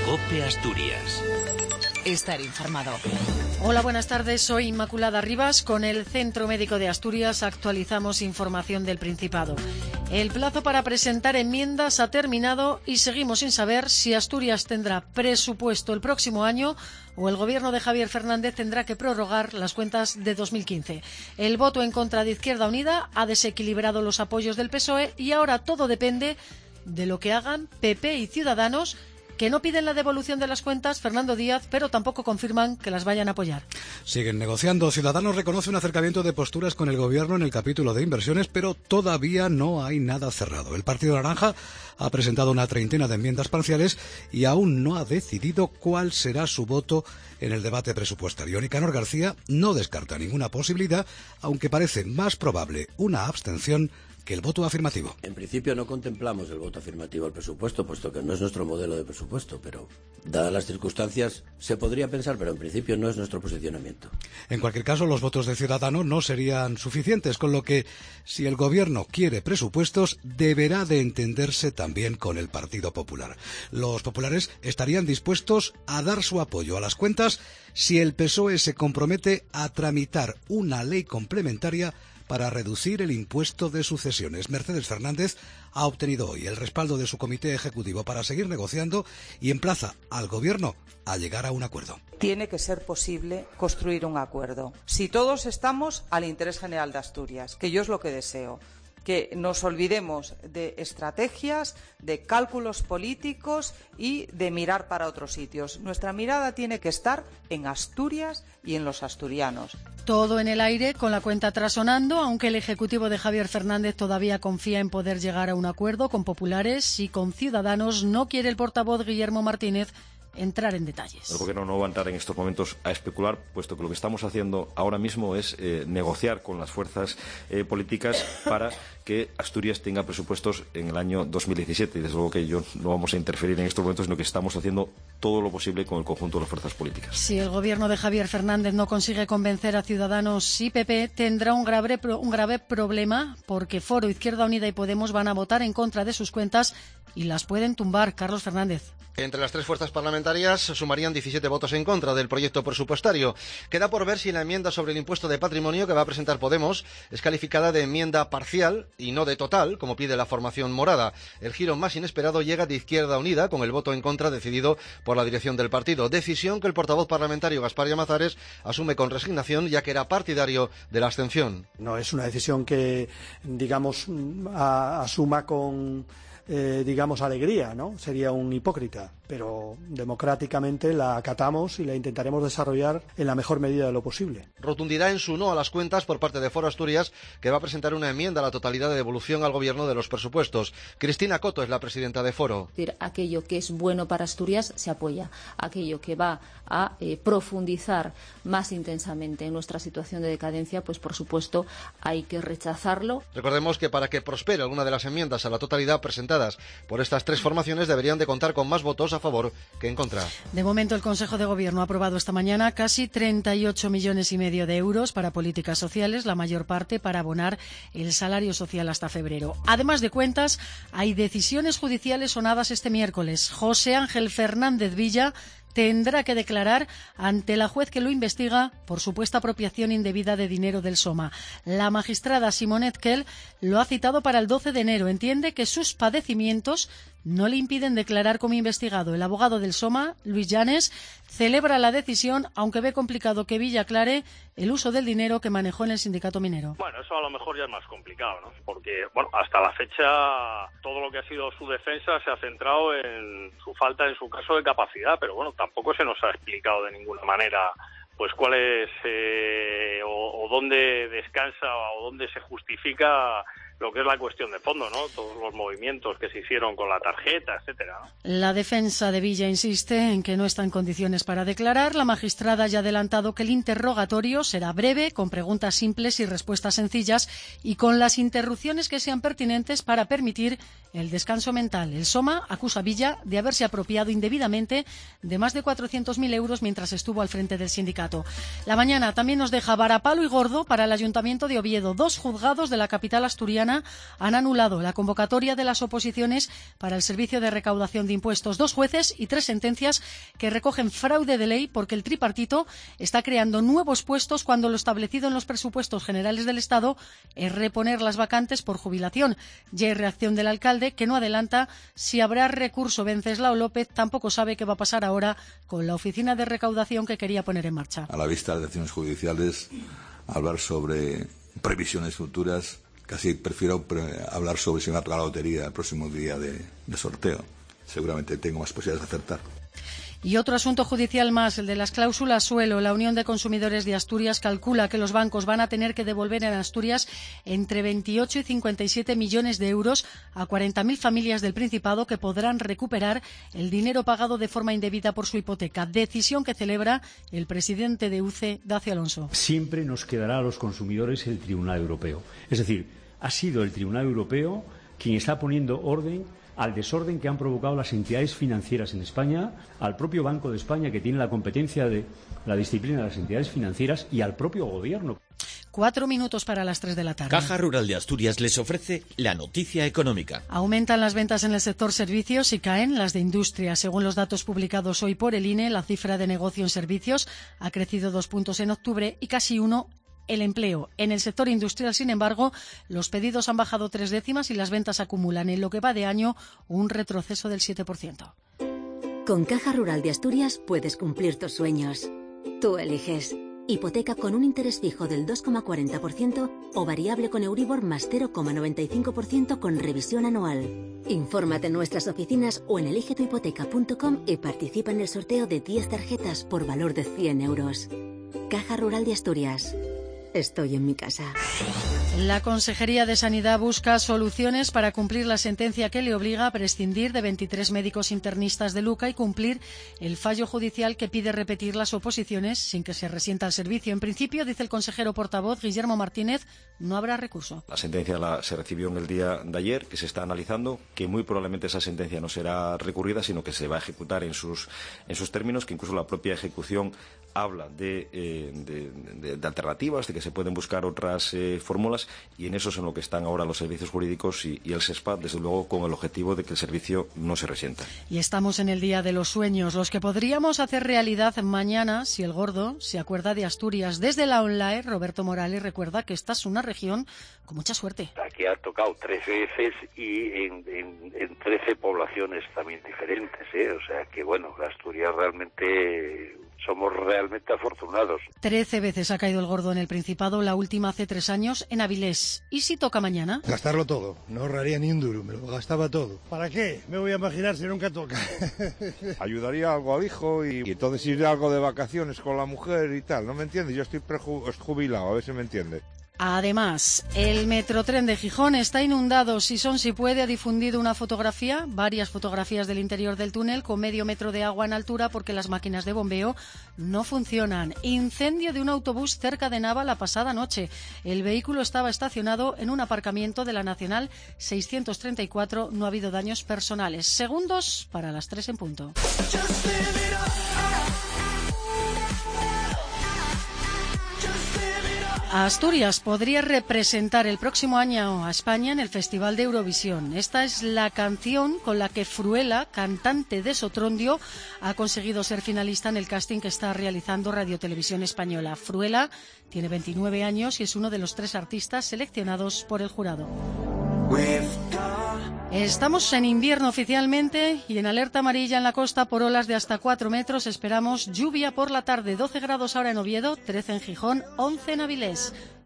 COPE Asturias. Estar informado. Hola, buenas tardes. Soy Inmaculada Rivas. Con el Centro Médico de Asturias actualizamos información del Principado. El plazo para presentar enmiendas ha terminado y seguimos sin saber si Asturias tendrá presupuesto el próximo año o el gobierno de Javier Fernández tendrá que prorrogar las cuentas de 2015. El voto en contra de Izquierda Unida ha desequilibrado los apoyos del PSOE y ahora todo depende de lo que hagan PP y Ciudadanos, que no piden la devolución de las cuentas, Fernando Díaz, pero tampoco confirman que las vayan a apoyar. Siguen negociando. Ciudadanos reconoce un acercamiento de posturas con el gobierno en el capítulo de inversiones, pero todavía no hay nada cerrado. El Partido Naranja ha presentado una treintena de enmiendas parciales y aún no ha decidido cuál será su voto en el debate presupuestario. Nicanor García no descarta ninguna posibilidad, aunque parece más probable una abstención que el voto afirmativo. En principio no contemplamos el voto afirmativo al presupuesto, puesto que no es nuestro modelo de presupuesto, pero dadas las circunstancias se podría pensar, pero en principio no es nuestro posicionamiento. En cualquier caso, los votos de Ciudadanos no serían suficientes, con lo que si el gobierno quiere presupuestos, deberá de entenderse también con el Partido Popular. Los populares estarían dispuestos a dar su apoyo a las cuentas si el PSOE se compromete a tramitar una ley complementaria para reducir el impuesto de sucesiones. Mercedes Fernández ha obtenido hoy el respaldo de su comité ejecutivo para seguir negociando y emplaza al gobierno a llegar a un acuerdo. Tiene que ser posible construir un acuerdo. Si todos estamos al interés general de Asturias, que yo es lo que deseo, que nos olvidemos de estrategias, de cálculos políticos y de mirar para otros sitios. Nuestra mirada tiene que estar en Asturias y en los asturianos. Todo en el aire, con la cuenta atrás sonando, aunque el Ejecutivo de Javier Fernández todavía confía en poder llegar a un acuerdo con populares y con Ciudadanos. No quiere el portavoz Guillermo Martínez entrar en detalles. El gobierno no va a entrar en estos momentos a especular, puesto que lo que estamos haciendo ahora mismo es negociar con las fuerzas políticas para que Asturias tenga presupuestos en el año 2017. Y desde luego que yo no vamos a interferir en estos momentos, sino que estamos haciendo todo lo posible con el conjunto de las fuerzas políticas. Si el gobierno de Javier Fernández no consigue convencer a Ciudadanos y PP, tendrá un grave problema, porque Foro, Izquierda Unida y Podemos van a votar en contra de sus cuentas y las pueden tumbar. Carlos Fernández. Entre las tres fuerzas parlamentarias sumarían 17 votos en contra del proyecto presupuestario. Queda por ver si la enmienda sobre el impuesto de patrimonio que va a presentar Podemos es calificada de enmienda parcial y no de total, como pide la formación morada. El giro más inesperado llega de Izquierda Unida, con el voto en contra decidido por la dirección del partido. Decisión que el portavoz parlamentario Gaspar Llamazares asume con resignación, ya que era partidario de la abstención. No es una decisión que, digamos, asuma con alegría, ¿no? Sería un hipócrita, pero democráticamente la acatamos y la intentaremos desarrollar en la mejor medida de lo posible. Rotundidad en su no a las cuentas por parte de Foro Asturias, que va a presentar una enmienda a la totalidad de devolución al gobierno de los presupuestos. Cristina Coto es la presidenta de Foro. Es decir, aquello que es bueno para Asturias se apoya, aquello que va a profundizar más intensamente en nuestra situación de decadencia, pues por supuesto hay que rechazarlo. Recordemos que para que prospere alguna de las enmiendas a la totalidad presentadas por estas tres formaciones deberían de contar con más votos a favor que en contra. De momento, el Consejo de Gobierno ha aprobado esta mañana casi 38,5 millones de euros para políticas sociales, la mayor parte para abonar el salario social hasta febrero. Además de cuentas, hay decisiones judiciales sonadas este miércoles. José Ángel Fernández Villa tendrá que declarar ante la juez que lo investiga por supuesta apropiación indebida de dinero del Soma. La magistrada Simonet Kell lo ha citado para el 12 de enero. Entiende que sus padecimientos no le impiden declarar como investigado. El abogado del Soma, Luis Llanes, celebra la decisión, aunque ve complicado que Villa aclare el uso del dinero que manejó en el sindicato minero. Bueno, eso a lo mejor ya es más complicado, ¿no? Porque, hasta la fecha todo lo que ha sido su defensa se ha centrado en su falta, en su caso, de capacidad, pero tampoco se nos ha explicado de ninguna manera pues cuál es o dónde descansa o dónde se justifica lo que es la cuestión de fondo, ¿no? Todos los movimientos que se hicieron con la tarjeta, etcétera, ¿no? La defensa de Villa insiste en que no está en condiciones para declarar. La magistrada ya ha adelantado que el interrogatorio será breve, con preguntas simples y respuestas sencillas, y con las interrupciones que sean pertinentes para permitir el descanso mental. El Soma acusa a Villa de haberse apropiado indebidamente de más de 400.000 euros mientras estuvo al frente del sindicato. La mañana también nos deja varapalo y gordo para el Ayuntamiento de Oviedo. 2 juzgados de la capital asturiana mañana han anulado la convocatoria de las oposiciones para el Servicio de Recaudación de Impuestos. 2 jueces y 3 sentencias que recogen fraude de ley porque el tripartito está creando nuevos puestos cuando lo establecido en los presupuestos generales del Estado es reponer las vacantes por jubilación. Ya hay reacción del alcalde, que no adelanta si habrá recurso. Venceslao López tampoco sabe qué va a pasar ahora con la oficina de recaudación que quería poner en marcha. A la vista de las decisiones judiciales, hablar sobre previsiones futuras, casi prefiero hablar sobre si me va a tocar la lotería el próximo día de sorteo. Seguramente tengo más posibilidades de acertar. Y otro asunto judicial más, el de las cláusulas suelo. La Unión de Consumidores de Asturias calcula que los bancos van a tener que devolver en Asturias entre 28 y 57 millones de euros a 40.000 familias del Principado que podrán recuperar el dinero pagado de forma indebida por su hipoteca. Decisión que celebra el presidente de UCE, Dacio Alonso. Siempre nos quedará a los consumidores el Tribunal Europeo. Es decir, ha sido el Tribunal Europeo quien está poniendo orden al desorden que han provocado las entidades financieras en España, al propio Banco de España, que tiene la competencia de la disciplina de las entidades financieras, y al propio Gobierno. 4 minutos para las 3 de la tarde. Caja Rural de Asturias les ofrece la noticia económica. Aumentan las ventas en el sector servicios y caen las de industria. Según los datos publicados hoy por el INE, la cifra de negocio en servicios ha crecido 2 puntos en octubre y casi 1 el empleo. En el sector industrial, sin embargo, los pedidos han bajado 3 décimas y las ventas acumulan en lo que va de año un retroceso del 7%. Con Caja Rural de Asturias puedes cumplir tus sueños. Tú eliges. Hipoteca con un interés fijo del 2,40% o variable con Euribor más 0,95% con revisión anual. Infórmate en nuestras oficinas o en eligetuhipoteca.com y participa en el sorteo de 10 tarjetas por valor de 100 euros. Caja Rural de Asturias. Estoy en mi casa. La Consejería de Sanidad busca soluciones para cumplir la sentencia que le obliga a prescindir de 23 médicos internistas de Luca y cumplir el fallo judicial que pide repetir las oposiciones sin que se resienta el servicio. En principio, dice el consejero portavoz Guillermo Martínez, no habrá recurso. La sentencia se recibió en el día de ayer, que se está analizando, que muy probablemente esa sentencia no será recurrida, sino que se va a ejecutar en sus términos, que incluso la propia ejecución habla de alternativas, de que se pueden buscar otras fórmulas, y en eso es en lo que están ahora los servicios jurídicos y el SESPA, desde luego con el objetivo de que el servicio no se resienta. Y estamos en el día de los sueños, los que podríamos hacer realidad mañana si el gordo se acuerda de Asturias. Desde la online, Roberto Morales recuerda que esta es una región con mucha suerte. Aquí ha tocado 13 veces y en 13 poblaciones también diferentes, O sea que, bueno, Asturias realmente... somos realmente afortunados. 13 veces ha caído el gordo en el Principado, la última hace 3 años en Avilés. ¿Y si toca mañana? Gastarlo todo, no ahorraría ni un duro, me lo gastaba todo. ¿Para qué? Me voy a imaginar si nunca toca. Ayudaría algo al hijo y entonces ir algo de vacaciones con la mujer y tal, ¿no me entiendes? Yo estoy jubilado, a ver si me entiende. Además, el Metrotren de Gijón está inundado. Sison Si Puede ha difundido una fotografía, varias fotografías del interior del túnel con medio metro de agua en altura porque las máquinas de bombeo no funcionan. Incendio de un autobús cerca de Nava la pasada noche. El vehículo estaba estacionado en un aparcamiento de la Nacional 634. No ha habido daños personales. Segundos para las 3 en punto. Asturias podría representar el próximo año a España en el Festival de Eurovisión. Esta es la canción con la que Fruela, cantante de Sotrondio, ha conseguido ser finalista en el casting que está realizando Radio Televisión Española. Fruela tiene 29 años y es uno de los 3 artistas seleccionados por el jurado. Estamos en invierno oficialmente y en alerta amarilla en la costa por olas de hasta 4 metros. Esperamos lluvia por la tarde, 12 grados ahora en Oviedo, 13 en Gijón, 11 en Avilés.